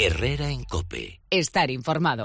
Herrera en COPE. Estar informado.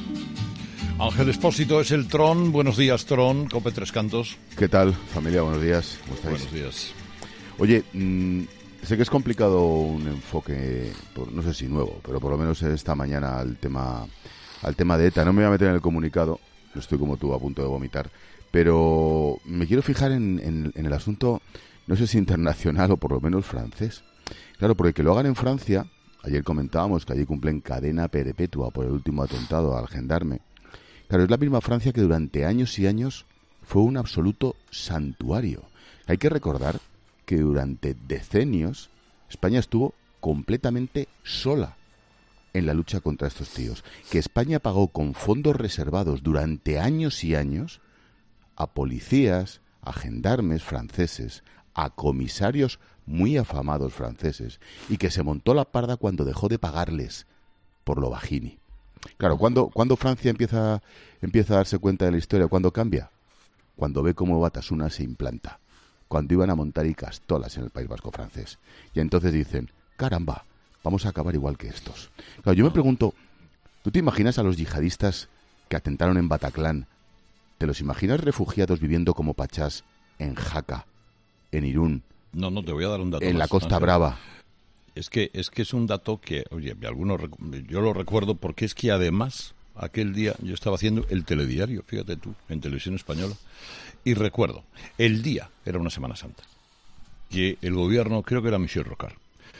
Ángel Expósito es el Tron. Buenos días, Tron. COPE Tres Cantos. ¿Qué tal, familia? Buenos días. ¿Cómo estáis? Buenos días. Oye, sé que es complicado un enfoque, no sé si nuevo, pero por lo menos esta mañana al tema de ETA. No me voy a meter en el comunicado, estoy como tú a punto de vomitar, pero me quiero fijar en el asunto, no sé si internacional o por lo menos francés. Claro, porque que lo hagan en Francia, ayer comentábamos que allí cumplen cadena perpetua por el último atentado al gendarme. Claro, es la misma Francia que durante años y años fue un absoluto santuario. Hay que recordar que durante decenios España estuvo completamente sola en la lucha contra estos tíos. Que España pagó con fondos reservados durante años y años a policías, a gendarmes franceses, a comisarios muy afamados franceses, y que se montó la parda cuando dejó de pagarles por lo bajini. Claro, ¿cuándo Francia empieza a darse cuenta de la historia? ¿Cuándo cambia? Cuando ve cómo Batasuna se implanta. Cuando iban a montar Icastolas en el País Vasco francés. Y entonces dicen, caramba, vamos a acabar igual que estos. Claro, yo me pregunto, ¿tú te imaginas a los yihadistas que atentaron en Bataclan? ¿Te los imaginas refugiados viviendo como pachás en Jaca, en Irún? No, te voy a dar un dato. En la Costa Ángel. Brava. Es que es un dato que, oye, yo lo recuerdo porque es que además aquel día yo estaba haciendo el telediario, fíjate tú, en Televisión Española, y recuerdo, el día, era una Semana Santa, que el gobierno, creo que era Michel Rocard,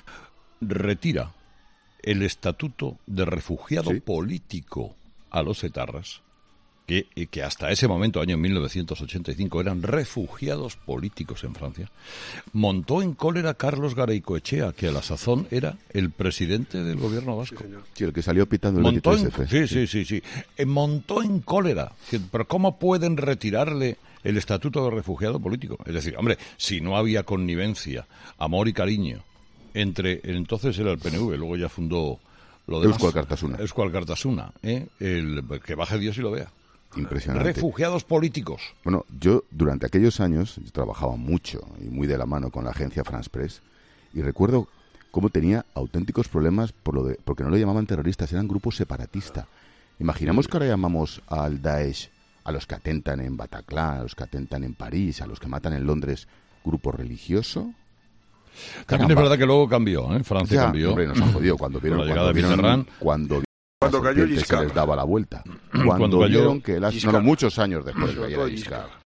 retira el estatuto de refugiado político a los etarras, que hasta ese momento, año 1985, eran refugiados políticos en Francia. Montó en cólera Carlos Garaycoechea, que a la sazón era el presidente del gobierno vasco. Sí, el que salió pitando el 23F. Sí. Montó en cólera. Pero ¿cómo pueden retirarle el estatuto de refugiado político? Es decir, hombre, si no había connivencia, amor y cariño entre, entonces era el PNV, luego ya fundó lo demás. Eusko Alkartasuna, que baje Dios y lo vea. Impresionante. Refugiados políticos. Bueno, yo durante aquellos años yo trabajaba mucho y muy de la mano con la agencia France Press, y recuerdo cómo tenía auténticos problemas porque no lo llamaban terroristas, eran grupos separatistas. Imaginamos que ahora llamamos al Daesh, a los que atentan en Bataclan, a los que atentan en París, a los que matan en Londres, grupo religioso. También es verdad que luego cambió, Francia cambió. Hombre, nos ha jodido cuando cayó Giscard, que les daba la vuelta. Cuando vieron que muchos años después de que cayera Giscard.